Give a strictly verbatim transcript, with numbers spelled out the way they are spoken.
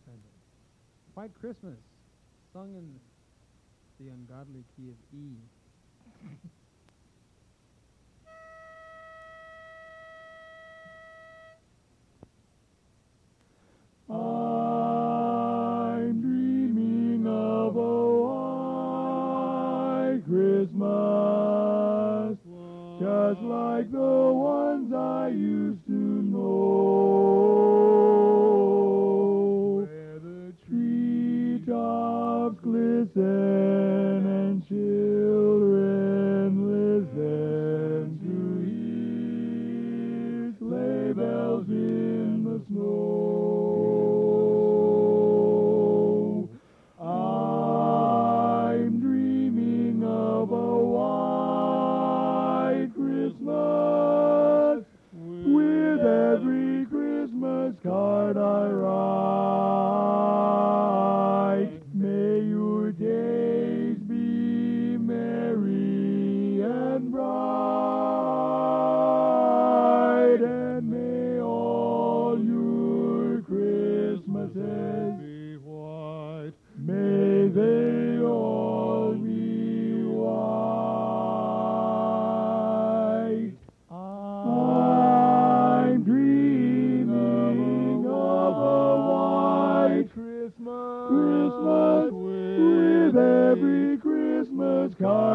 kind of. White Christmas, sung in the ungodly key of E. I'm dreaming of a white Christmas, just like the ones I used to know, where the treetops glisten and children listen to hear sleigh bells in the snow. I'm dreaming of a white Christmas, with every Christmas card I write. May your days be merry and bright, and may all your Christmases be white. May they all be white. I'm dreaming of a white Christmas, Christmas with every Christmas card